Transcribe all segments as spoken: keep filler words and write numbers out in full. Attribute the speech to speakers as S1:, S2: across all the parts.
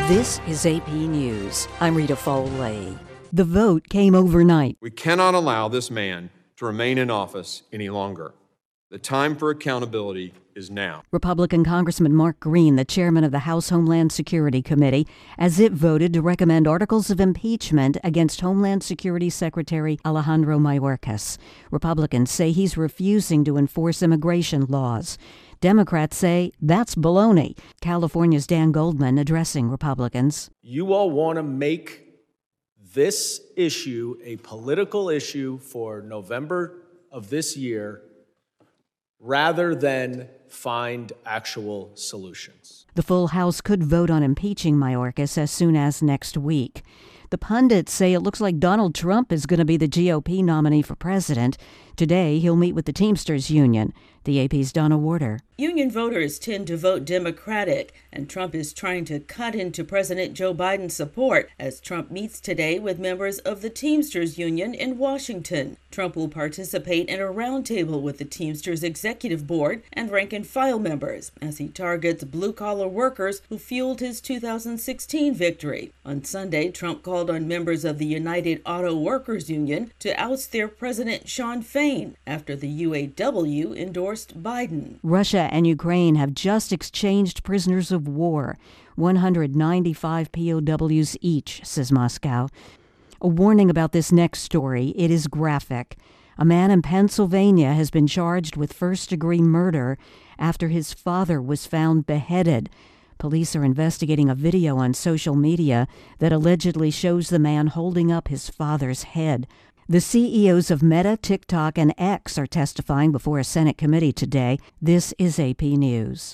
S1: This is A P News. I'm Rita Foley. The vote came overnight.
S2: We cannot allow this man to remain in office any longer. The time for accountability is now.
S1: Republican Congressman Mark Green, the chairman of the House Homeland Security Committee, as it voted to recommend articles of impeachment against Homeland Security Secretary Alejandro Mayorkas. Republicans say he's refusing to enforce immigration laws. Democrats say that's baloney. California's Dan Goldman addressing Republicans.
S3: You all want to make this issue a political issue for November of this year rather than find actual solutions.
S1: The full House could vote on impeaching Mayorkas as soon as next week. The pundits say it looks like Donald Trump is going to be the G O P nominee for president. Today, he'll meet with the Teamsters Union. The A P's Donna Warder.
S4: Union voters tend to vote Democratic, and Trump is trying to cut into President Joe Biden's support as Trump meets today with members of the Teamsters Union in Washington. Trump will participate in a roundtable with the Teamsters Executive Board and rank-and-file members as he targets blue-collar workers who fueled his two thousand sixteen victory. On Sunday, Trump called on members of the United Auto Workers Union to oust their president Shawn Fain after the U A W endorsed Biden.
S1: Russia and Ukraine have just exchanged prisoners of war, one hundred ninety-five P O Ws each, says Moscow. A warning about this next story. It is graphic. A man in Pennsylvania has been charged with first-degree murder after his father was found beheaded. Police are investigating a video on social media that allegedly shows the man holding up his father's head. The C E Os of Meta, TikTok, and X are testifying before a Senate committee today. This is A P News.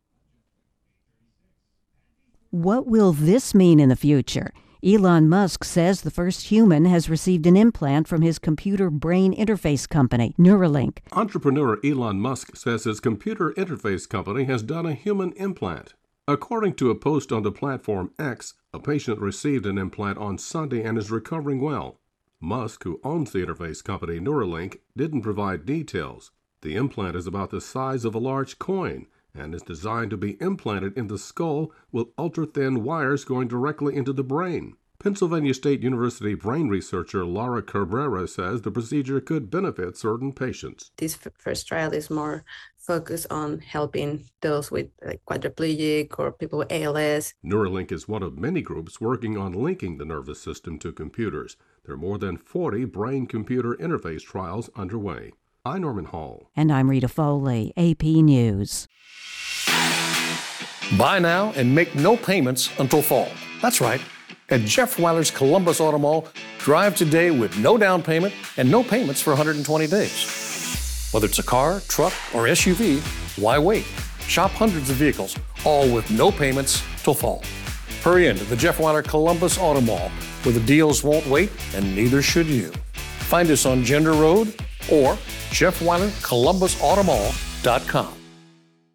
S1: What will this mean in the future? Elon Musk says the first human has received an implant from his computer-brain interface company, Neuralink.
S5: Entrepreneur Elon Musk says his computer interface company has done a human implant. According to a post on the platform X, a patient received an implant on Sunday and is recovering well. Musk, who owns the interface company Neuralink, didn't provide details. The implant is about the size of a large coin and is designed to be implanted in the skull with ultra-thin wires going directly into the brain. Pennsylvania State University brain researcher Laura Cabrera says the procedure could benefit certain patients.
S6: This f- first trial is more focused on helping those with like quadriplegic or people with A L S.
S5: Neuralink is one of many groups working on linking the nervous system to computers. There are more than forty brain-computer interface trials underway. I'm Norman Hall.
S1: And I'm Rita Foley, A P News.
S7: Buy now and make no payments until fall. That's right. At Jeff Weiler's Columbus Auto Mall, drive today with no down payment and no payments for one hundred twenty days. Whether it's a car, truck, or S U V, why wait? Shop hundreds of vehicles, all with no payments till fall. Hurry into the Jeff Weiler Columbus Auto Mall, where the deals won't wait and neither should you. Find us on Gender Road or Jeff Weiler Columbus Auto Mall dot com.